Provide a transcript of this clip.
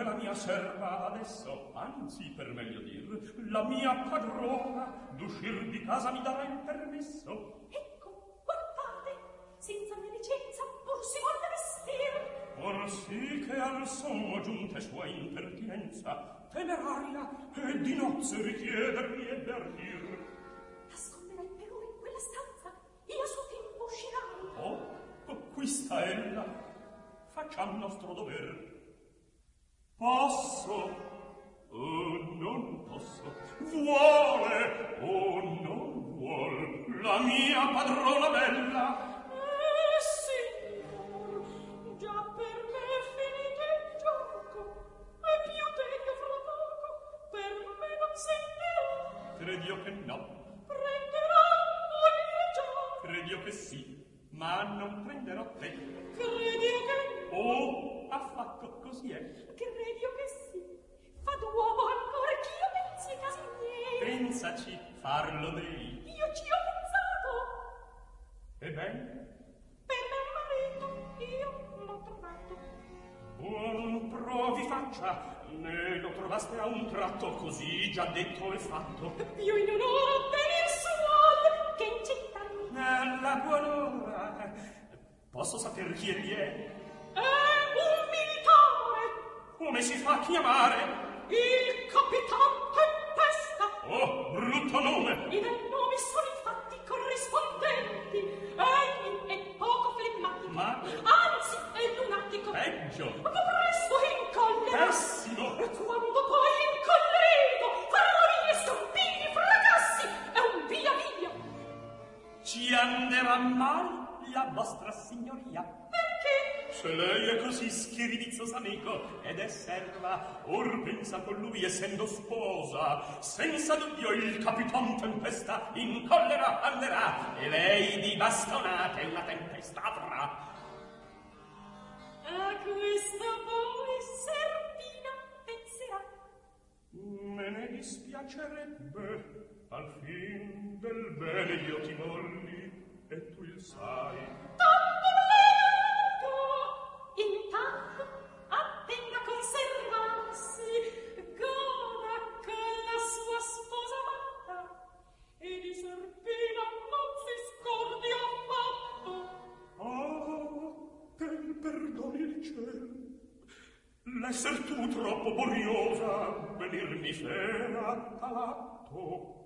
la mia serva adesso, anzi per meglio dir, la mia padrona, d'uscir di casa mi darà il permesso. Ecco, guardate, senza mia licenza pur si vuole vestir. Or sì che al sommo giunte sua impertinenza, temeraria, e di nozze richiedermi e verdir. Nasconderai però in quella stanza, io a suo tempo uscirai. Oh, qui sta ella, facciam nostro dover. Posso, non posso, vuole, non vuol, la mia padrona bella. Signor, già per me è finito il gioco, e più degno fra poco, per me non sentirò. Credio che no. Prenderò ogni giorno. Credio che sì, ma non prenderò te. Credio che... Oh, affatto così è. Credio che sì. Fa d'uomo ancora ch'io pensi ai casi miei. Pensaci, farlo devi. Io ci ho pensato. Ebbene? Per me marito io l'ho trovato. Buon provi faccia, ne lo trovaste a un tratto, così già detto e fatto. Più in un'ora venir suol che in città. Nella buon'ora. Posso saper chi egli è? È un militare. Come si fa a chiamare? Il Capitan Tempesta. Oh, brutto nome! I dei nomi sono infatti corrispondenti. Egli è poco flegmatico. Ma? Anzi, è lunatico. Peggio! Ma presto incollera. Pessimo! E quando poi incollerito farà morire stampini, fracassi e un via via. Ci anderà mai la vostra signoria? Perché? Se lei è così schiridizzoso amico ed è serva, or pensa con lui essendo sposa, senza dubbio il Capitan Tempesta in collera anderà e lei di bastonate la tempesta avrà. A questo voi, Serpina, penserà. Me ne dispiacerebbe, al fin del bene io ti volli e tu il sai. Tanto volendo! Intanto attenga a conservarsi, goda con la sua sposa amata, e di Serpina non si scordi affatto. Oh, per perdoni il cielo, l'esser tu troppo boriosa venir mi fera all'atto.